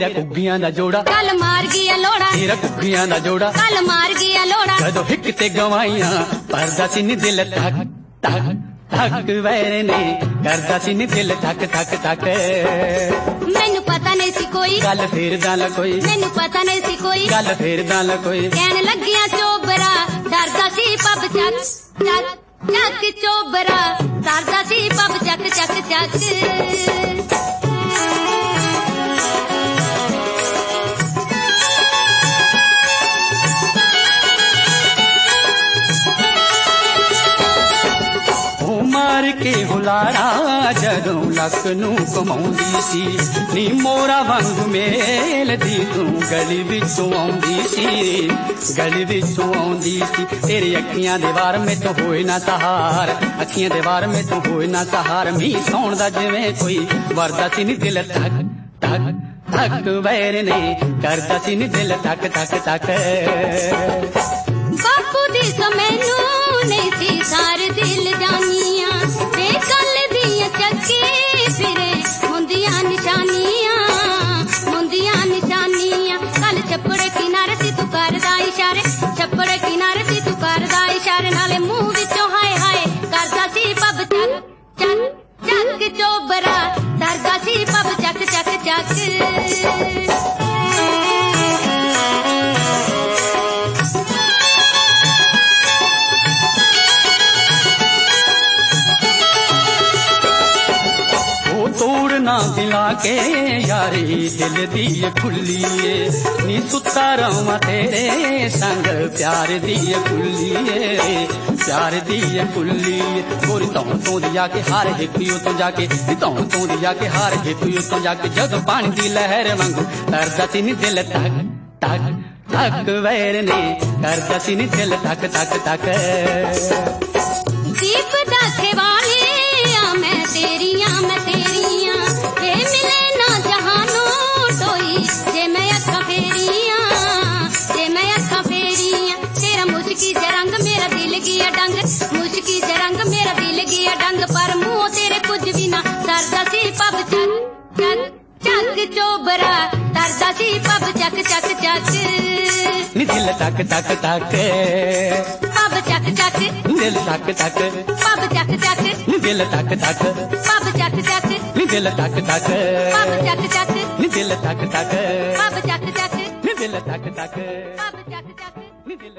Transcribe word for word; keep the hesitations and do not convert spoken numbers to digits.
तेरा कुग्गियां दा जोड़ा कल मार गया लोड़ा, तेरा कुग्गियां दा जोड़ा कल मार गया लोड़ा। जदों हिक ते गवाइयां परदा सी नी दिल धक धक धक वैर ने करदा सी नी दिल धक धक धक। मैनू पता नहीं सी कोई गल फेर दाल कोई, मैनू पता नहीं सी कोई गल फेर दाल कोई। कहन लगिया चोबरा डरदा सी पब चक चक चक, चोबरा डरदा सी पब चक चक चक। मार के हुलाड़ा जदों लक नूं कमाउंदी सी नी मोरा वांग मेल दी तू गली विचों आउंदी सी, गली विचों आउंदी सी। तेरी अखियां दे वार में तो होए ना सहार, अखियां दे वार में तो होए ना सहार। मी सौण दा जिवें कोई वरदा सी नी दिल धक धक धक वैर ने करदा सी नी दिल धक धक धक। बापू दी सो मैनू नहीं सी सारे दिल जानियां ते कल दियां चक्के फिरे मुंदियां निशानियां, मुंदियां निशानियां। कल छप्पड़े किनारे सी तू करदा इशारे, छप्पड़े किनारे सी तू करदा इशारे। नाले मुंह विचों हाय हाय करदा सी पब चक चक चक, चोबरा डरदा सी पब चक चक चक। तोड़ना दिला के यारी दिल दी खुली नी सुता रवा तेरे संग प्यार दी खुली, प्यार दी खुली। गोरी तौं तों दिया के हार हिकियो तो जाके, तौं तों दिया के हार हिकियो तो जाके। जदों पानी दी लहर वांगू करदा सी नी दिल धक धक धक वैर ने करदा सी नी दिल धक धक धक। दीप दाखे वाली आ मैं तेरियां मैं तेरियां जे मिले ना जहानो टोई, जे मैं अखा फेरियां जे मैं अखा फेरियां। तेरा मुश्की जरंग मेरा दिल गया डंग, मुश्की जरंग मेरा दिल गया डंग। पर मुंह तेरे कुछ भी ना सरदा सी पब चक चक चक, चोबरा डरदा सी पब चक चक चक। नी दिल धक धक धक पब चक चक, दिल धक धक पब चक चक, नी दिल धक धक पब चक चक, नी दिल धक धक पब चक चक, नी दिल धक धक पब चक चक, नी दिल धक धक पब चक चक। नी दिल